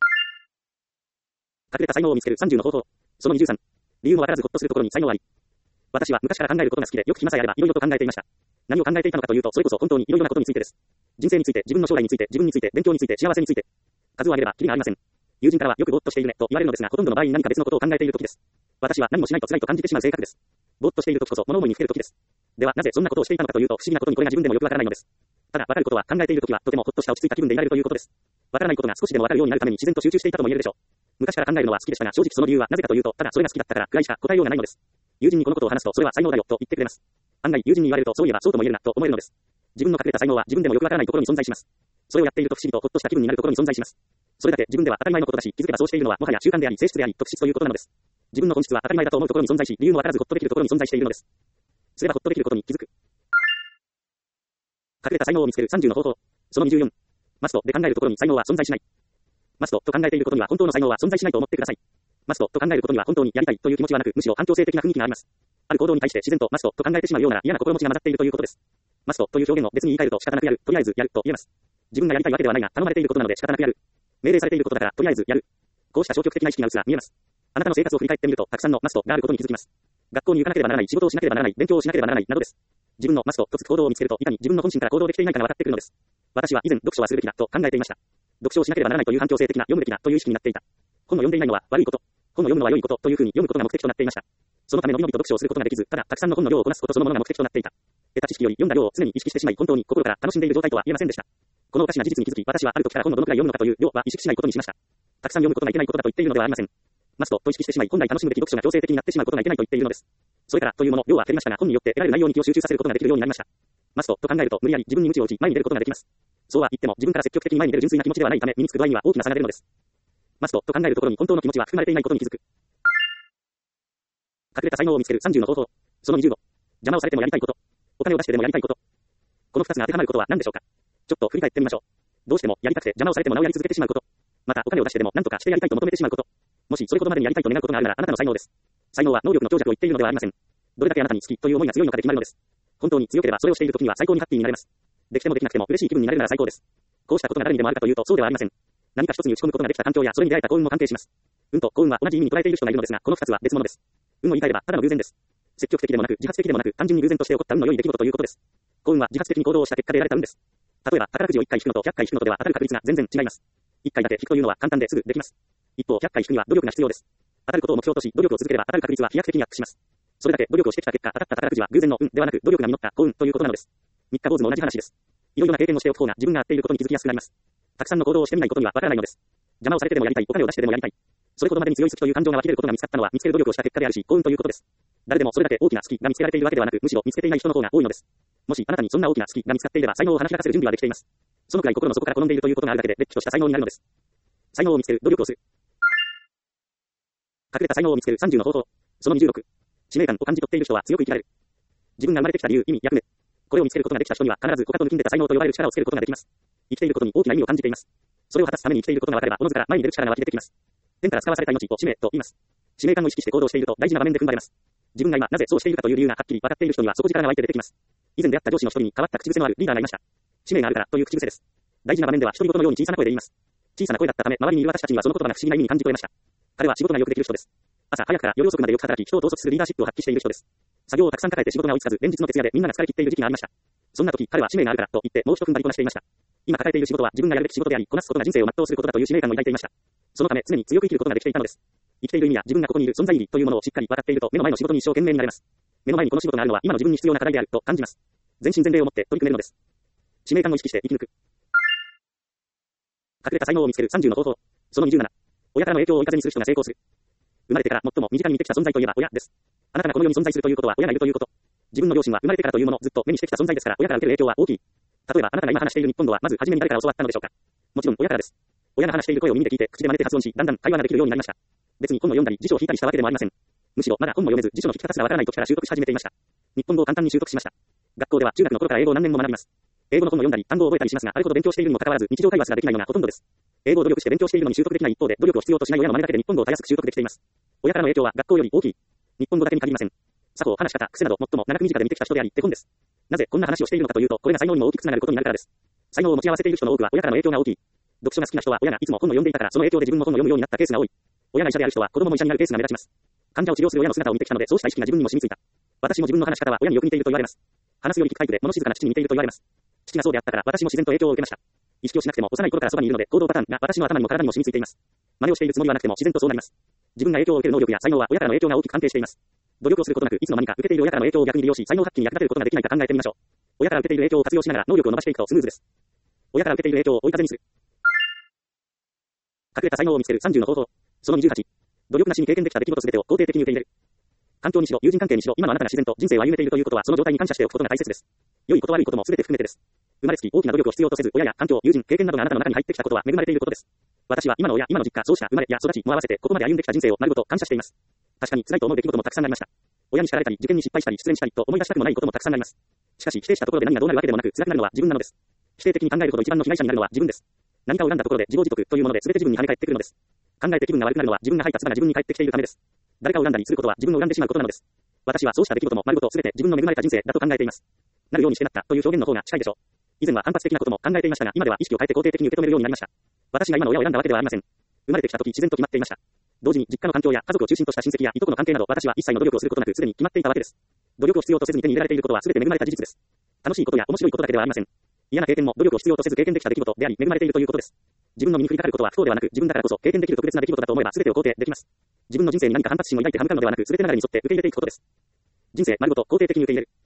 隠れた才能を見つけるさんじゅうの方法。そのにじゅうさん。理由もわからずほっとするところに才能あり。私は昔から考えることが好きでよく暇さえあればいろいろと考えていました。何を考えていたのかというとそれこそ本当にいろいろなことについてです。人生について、自分の将来について、自分について、勉強について、幸せについて。数を挙げればキリがありません。友人からはよくぼーっとしているねと言われるのですがほとんどの場合に何か別のことを考えている時です。私は何もしないと辛いと感じてしまう性格です。ぼーっとしている時こそ物思いにふける時です。ではなぜそんなことをしていたのかというと不思議なことにこれが自分でもよくわからないのです。ただわかることは考えている時はとてもほっとした落ち着いた気分でいられるということです。わからないことが少しでもわかるようになるために自然と集中していたとも言えるでしょう。昔から考えるのは好きでしたが正直その理由はなぜかというとただそれが好きだったからくらいしか答えようがないのです。友人にこのことを話すとそれは才能だよと言ってくれます。案外友人に言われるとそういえばそうとも言えるなと思えるのです。自分の隠れた才能は自分でもよくわからないところに存在します。それをやっていると不思議とほっとした気分になるところに存在します。それだけ自分では当たり前のことだし気づけばそうしているのはもはや習慣であり性質であり特質ということなのです。自分の本質は当たり前だと思うところに存在し理由もわからずほっとできるところに存在しているのです。すればほっとできることに気づく。隠れた才能を見つけるさんじゅうの方法。そのにじゅうよん。マストで考えるところに才能は存在しない。マストと考えていることには本当の才能は存在しないと思ってください。マストと考えることには本当にやりたいという気持ちはなくむしろ反強制的な雰囲気があります。ある行動に対して自然とマストと考えてしまうような嫌な心持ちが混ざっているということです。マストという表現を別に言い換えると仕方なくやる、とりあえずやると言えます。自分がやりたいわけではないが頼まれていることなので仕方なくやる。命令されていることだからとりあえずやる。こうした消極的な意識がうつら見えます。あなたの生活を振り返ってみるとたくさんのマストがあることに気づきます。学校に行かなければならない、仕事をしなければならない、勉強をしなければならないなどです。自分のマストとつく行動を見つけるといかに自分の本心から行動できていないかが分かってくるのです。私は以前読書はするべきだと考えていました。読書をしなければならないという反強制的な読むべきだという意識になっていた。本を読んでいないのは悪いこと。本を読むのは良いことというふうに読むことが目的となっていました。そのためのびのびと読書をすることができず、ただたくさんの本の量をこなすことそのものが目的となっていた。得た知識より読んだ量を常に意識してしまい、本当に心から楽しんでいる状態とは言えませんでした。このおかしな事実に気づき、私はある時から本をどのくらい読むのかという量は意識しないことにしました。たくさん読むことがいけないことだと言っているのではありません。マストと意識してしまい、本来楽しむべき読書が強制的になってしまうことがいけないと言っているのです。それからというもの、量は減りましたが、本によって得られる内容に気を集中させることができるようになりました。マストと考えると無理やり自分に鞭を打ち前に出ることができます。そうは言っても自分から積極的に前に出る純粋な気持ちではないため身につく度合いには大きな差が出るのです。マストと考えるところに本当の気持ちは含まれていないことに気づく。隠れた才能を見つけるさんじゅうの方法。そのにじゅうご。邪魔をされてもやりたいこと。お金を出してでもやりたいこと。このふたつが当てはまることは何でしょうか。ちょっと振り返ってみましょう。どうしてもやりたくて邪魔をされてもなおやり続けてしまうこと。またお金を出してでも何とかしてやりたいと求めてしまうこと。もしそれほどまでにやりたいと願うことがあるならあなたの才能です。才能は能力の強弱を言っているのではありません。どれだけあなたに好きという思いが強いのかで決まるのです。本当に強ければそれをしている時には最高にハッピーになれます。できてもできなくても嬉しい気分になれるなら最高です。こうしたことが誰にでもあるかというとそうではありません。何か一つに打ち込むことができた環境やそれに出会えた幸運も関係します。運と幸運は同じ意味に捉えている人がいるのですが、この二つは別物です。運を言い換えればただの偶然です。積極的でもなく自発的でもなく単純に偶然として起こった運の良い出来事ということです。幸運は自発的に行動をした結果で得られた運です。例えば宝くじをいっかい引くのとひゃっかい引くのとでは当たる確率が全然違います。いっかいだけ引くというのは簡単ですぐできます。一方ひゃっかい引くには努力が必要です。当たることを目標とし努力を続ければ当たる確率は飛躍的にアップします。それだけ努力をしてきた結果当たった宝くじは偶然の運ではなく努力が実った幸運ということなのです。三日坊主も同じ話です。いろいろな経験をしておく方が自分が合っていることに気づきやすくなります。たくさんの行動をしてみないことにはわからないのです。邪魔をされてでもやりたい、お金を出してでもやりたい。それほどまでに強い好きという感情が湧き出ることが見つかったのは見つける努力をした結果であるし、幸運ということです。誰でもそれだけ大きな好きが見つけられているわけではなく、むしろ見つけていない人の方が多いのです。 もし、あなたにそんな大きな月が見つかっていれば、才能を花開かせる準備はできています。そのくらい心の底から好んでいるということがあるだけで、れっきとした才能になるのです。才能を見つける、努力をする。隠れた才能を見つけるさんじゅうの方法。そのにじゅうろく。使命感を感じ取っている人は強く生きられる。自分が生まれてきた理由、意味、役目。これを見つけることができた人には必ず他と抜きんでた才能と呼ばれる力をつけることができます。生きていることに大きな意味を感じています。それを果たすために生きていることが分かれば、おのずから前に出る力が湧き出てきます。天から使わされた命を使命と言います。使命感を意識して行動していると大事な場面で踏ん張れます。自分が今なぜそうしているかという理由がはっきり分かっている人には底力が湧いて出てきます。以前であった上司の一人に変わった口癖のあるリーダーがいました。使命があるからという口癖です。大事な場面では独り言のように小さな声で言います。小さな声だったため、周りにいる私たちにはその言葉が不思議な意味に感じ取れました。彼は仕事がよくできる人です。朝早くから夜遅くまでよく働き、人を統率するリーダーシップを発揮している人です。作業をたくさん抱えて仕事が追いつかず、連日の徹夜でみんなが疲れ切っている時期がありました。そんな時、彼は使命があるからと言ってもう一踏ん張りこなしていました。今抱えている仕事は自分がやるべき仕事であり、こなすことが人生を全うすることだという使命感を抱いていました。そのため常に強く生きることができていたのです。生きている意味や自分がここにいる存在意義というものをしっかり分かっていると、目の前の仕事に一生懸命になれます。目の前にこの仕事があるのは今の自分に必要な課題であると感じます。全身全霊を持って取り組めるのです。使命感を意識して生き抜く。隠れた才能を見つけるさんじゅうの方法。そのにじゅうなな。親からの影響を追い風にする人が成功する。生まれてから最も身近に見てきた存在といえば親です。あなたがこの世に存在するということは親がいるということ。自分の両親は生まれてからというものをずっと目にしてきた存在ですから、親から受ける影響は大きい。例えばあなたが今話している日本語はまず初めに誰から教わったのでしょうか。もちろん親からです。親が話している声を耳で聞いて口で真似て発音し、だんだん会話ができるようになりました。別に本を読んだり辞書を引いたりしたわけでもありません。むしろまだ本も読めず辞書の聞き方すらわからない時から習得し始めていました。日本語を簡単に習得しました。学校では中学の頃から英語を何年も学びます。英語の本を読んだり単語を覚えたりしますが、あるほど勉強しているにもかかわらず日常会話すらできないのがほとんどです。英語を努力して勉強しているのに習得できない一方で、努力を必要としない親の真似だけで日本語をたやすく習得できています。親からの影響は学校より大きい。日本語だけに限りません。作法、話し方、癖など最も長く短で見てきた人であり、手本です。なぜこんな話をしているのかというと、これが才能にも大きくつながることになるからです。才能を持ち合わせている人の多くは親からの影響が大きい。読書が好きな人は親がいつも本を読んでいたから、その影響で自分も本を読むようになったケースが多い。親が医者である人は子供も医者になるケースが目立ちます。患者を治療する親の姿を見てきたので、そうした意識が自分にも染みついた。私も自分の話し方は親によく似ていると言われます。話すより聞くタイプで物静かな父に似ていると言われます。父がそうであったから私も自然と影響を受けました。意識をしなくても幼い頃からそばにいるので、行動パターンが私の頭にも体にも染みついています。真似をしているつもりはなくても自然とそうなります。自分が影響を受ける能力や才能は親からの影響が大きく関係しています。努力をすることなくいつの間にか受けている親からの影響を逆に利用し、才能発揮に役立てることができないか考えてみましょう。親から受けている影響を活用しながら能力を伸ばしていくとスムーズです。親から受けている影響を追い風にする。隠れた才能を見つけるさんじゅうの方法。そのにじゅうはち。努力なしに経験できた出来事すべてを肯定的に受け入れる。環境にしろ、友人関係にしろ、今のあなたが自然と人生を歩めているということは、その状態に感謝しておくことが大切です。良いこと悪いこともすべて含めてです。生まれつき大きな努力を必要とせず、親や環境、友人、経験などがあなたの中に入ってきたことは恵まれていることです。私は今の親、今の実家、そうした生まれや育ちも合わせてここまで歩んできた人生を丸ごと感謝しています。確かに辛いと思う出来事もたくさんありました。親に叱られたり、受験に失敗したり、失恋したりと思い出したくもないこともたくさんあります。しかし否定したところで何がどうなるわけでもなく、辛くなるのは自分なのです。否定的に考えるほど一番の被害者になるのは自分です。何かを恨んだところで自業自得というもので全て自分に跳ね返ってくるのです。考えて気分が悪くなるのは自分が吐いた唾が自分に返ってきているためです。誰かを恨んだりすることは自分を恨んでしまうことなのです。私はそうした出来事も丸ごと全て自分の恵まれた人生だと考えています。なるようにしてなったという表現の方が近いでしょう。以前は反発的なことも考えていましたが、今では意識を変えて肯定的に受け止めるようになりました。私が今の親を選んだわけではありません。生まれてきた時自然と決まっていました。同時に実家の環境や家族を中心とした親戚やいとこの関係など、私は一切の努力をすることなくすでに決まっていたわけです。努力を必要とせずに手に入れられていることは全て恵まれた事実です。楽しいことや面白いことだけではありません。嫌な経験も努力を必要とせず経験できた出来事であり、恵まれているということです。自分の身に降りかかることは不幸ではなく、自分だからこそ経験できる特別な出来事だと思えば全てを肯定できます。自分の人生に何か反発心を抱いて歯向かうのではなく、全て流れに沿って受け入れていくことです。人生丸ごと肯定的に受け入れる。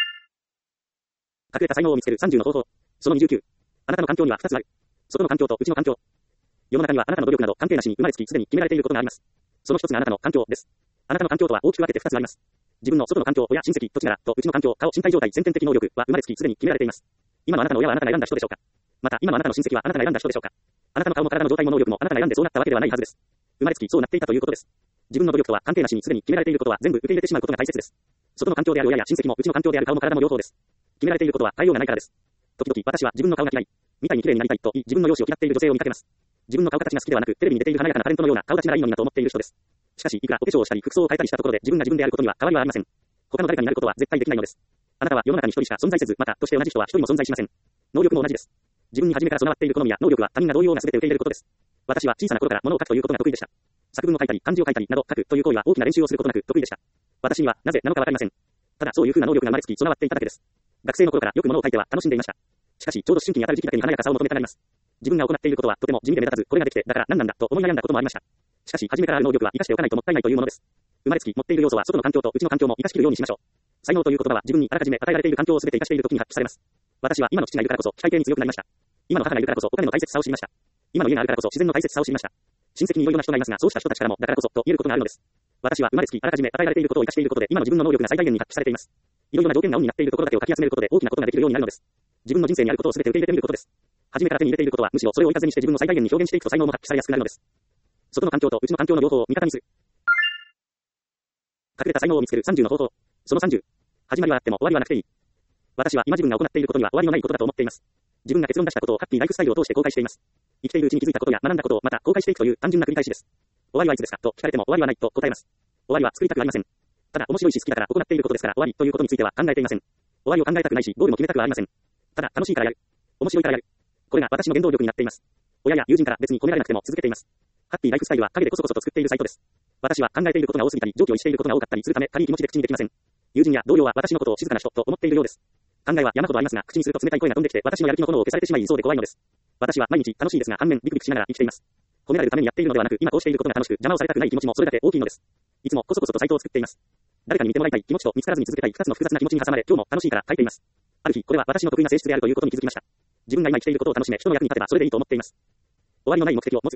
隠れた才能を見つけるさんじゅうの方法。そのにじゅうきゅう。あなたの環境にはふたつある。外の環境と内の環境。世の中にはあなたの努力など関係なしに生まれつきすでに決められていることがあります。その一つがあなたの環境です。あなたの環境とは大きく分けてふたつあります。自分の外の環境、親、親戚、土地柄と内の環境、顔、身体状態、先天的能力は生まれつきすでに決められています。今のあなたの親はあなたが選んだ人でしょうか。また今のあなたの親戚はあなたが選んだ人でしょうか。あなたの顔も体の状態も能力もあなたが選んでそうなったわけではないはずです。生まれつきそうなっていたということです。自分の努力とは関係なしにすでに決められていることは全部受け入れてしまうことが大切です。外の環境である親や親戚も内の環境である顔も体も両方です。決められていることは変えようがないからです。時々私は自分の顔が嫌い、みたいに綺麗になりたいと言い自分の容姿を嫌っている女性を見かけます。自分の顔形が好きではなく、テレビに出ている華やかなタレントのような顔立ちならいいのになと思っている人です。しかし、いくらお化粧をしたり服装を変えたりしたところで自分が自分であることには変わりはありません。他の誰かになることは絶対できないのです。あなたは世の中に一人しか存在せず、また、として同じ人は一人も存在しません。能力も同じです。自分に初めから備わっている好みや能力は他人が同様な全て受け入れることです。私は小さな頃から物を書くということが得意でした。作文を書いたり、漢字を書いたりなど書くという行為は大きな練習をすることなく得意でした。私にはなぜなのかわかりません。ただそういう風な能力が生まれつき備わっていただけです。学生の頃からよく物を書いては楽しんでいました。しかし、ちょうど思春期に当たる時期だけに華やかさを求めたがります。自分が行っていることはとても地味で目立たず、これができて、だから何なんだと思い悩んだこともありました。しかし、初めからある能力は生かしておかないともったいないというものです。生まれつき持っている要素は外の環境と内の環境も生かしきるようにしましょう。才能という言葉は自分にあらかじめ与えられている環境を全て生かしている時に発揮されます。私は今の父がいるからこそ、機械系に強くなりました。今の母がいるからこそ、お金の大切さを知りました。今の家があるからこそ、自然の大切さを知りました。親戚にいろいろな人がいますが、そうした人たちからも、だからこそ、と言えることがあるのです。私は生まれつきあらかじめ与えられていることを生かしていることで、今の自分の能力が最大限に発揮されています。 いろいろな条件がオンになっているところだけをかき集めることで大きなことができるようになるのです。自分の人生にあることをすべて受け入れてみることです。初めから手に入れていることは、むしろそれを追い風にして自分の最大限に表現していくと才能も発揮されやすくなるのです。外の環境と内の環境の両方を味方にする。隠れた才能を見つけるさんじゅうの方法。そのさんじゅう。始まりはあっても終わりはなくていい。私は今自分が行っていることには終わりのないことだと思っています。自分が結論出したことをハッピーライフスタイルを通して公開しています。生きているうちに気づいたことや学んだことをまた公開していくという単純な繰り返しです。終わりはいつですかと聞かれても終わりはないと答えます。終わりは作りたくありません。ただ面白いし好きだから行っていることですから終わりということについては考えていません。終わりを考えたくないしゴールも決めたくはありません。ただ楽しいからやる。面白いからやる。これが私の原動力になっています。親や友人から別に褒められなくても続けています。ハッピーライフスタイルは陰でこそこそと作っているサイトです。私は考えていることが多すぎたり、上記をしていることが多かったりするため、軽い気持ちで口にできません。友人や同僚は私のことを静かな人と思っているようです。考えは山ほどありますが、口にすると冷たい声が飛んできて、私のやる気の炎を消されてしまいそうで怖いのです。私は毎日楽しいですが、反面ビクビクしながら生きています。褒められるためにやっているのではなく、今こうしていることが楽しく、邪魔をされたくない気持ちもそれだけ大きいのです。いつもこそこそとサイトを作っています。誰かに見てもらいたい気持ちと見つからずに続けたい二つの複雑な気持ちに挟まれ、今日も楽しいから書いています。ある日、これは私の得意な性質であるということに気づきました。自分が今生きていることを楽しめ、人の役に立てばそれでいいと思っています。終わりのない目的を持つ。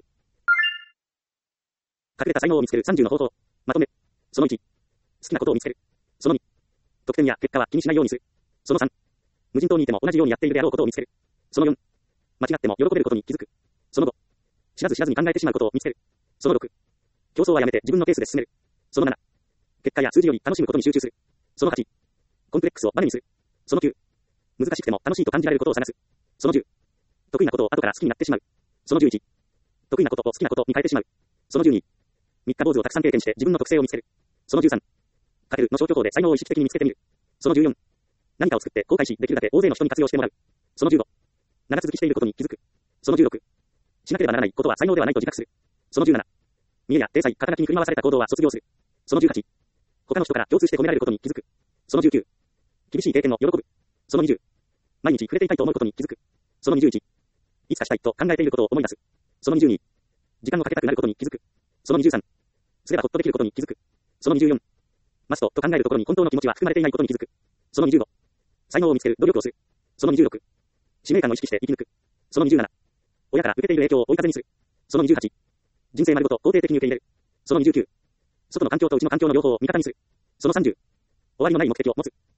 隠れた才能を見つけるさんじゅうの方法。まとめ。そのいち。好きなことを見つける。そのに。得点や結果は気にしないようにする。そのさん。無人島にいても同じようにやっているであろうことを見つける。そのよん。間違っても喜べることに気づく。そのご。知らず知らずに考えてしまうことを見つける。そのろく。競争はやめて自分のペースで進める。そのなな。結果や数字より楽しむことに集中する。そのはち。コンプレックスをバネにする。そのきゅう。難しくても楽しいと感じられることを探す。そのじゅう。得意なことを後から好きになってしまう。そのじゅういち。得意なことを好きなことに変えてしまう。そのじゅうに。三日坊主をたくさん経験して自分の特性を見つける。そのじゅうさん。勝てるの消去法で才能を意識的に見つけてみる。そのじゅうよん。何かを作って公開し、できるだけ大勢の人に活用してもらう。そのじゅうご。長続きしていることに気づく。そのじゅうろく。しなければならないことは才能ではないと自覚する。そのじゅうなな。見栄や体裁、肩書きに振り回された行動は卒業する。そのじゅうはち。他の人から共通して褒められることに気づく。そのじゅうきゅう。厳しい経験を喜ぶ。そのにじゅう。毎日触れていたいと思うことに気づく。そのにじゅういち。いつかしたいと考えていることを思い出す。そのにじゅうに。時間をかけたくなることに気づく。そのにじゅうさん。すればほっとできることに気づく。そのにじゅうよん。マストと考えるところに本当の気持ちは含まれていないことに気づく。そのにじゅうご。才能を見つける努力をする。そのにじゅうろく。使命感を意識して生き抜く。そのにじゅうなな。親から受けている影響を追い風にする。そのにじゅうはち。人生丸ごと肯定的に受け入れる。そのにじゅうきゅう。外の環境と内の環境の両方を味方にする。そのさんじゅう。終わりのない目的を持つ。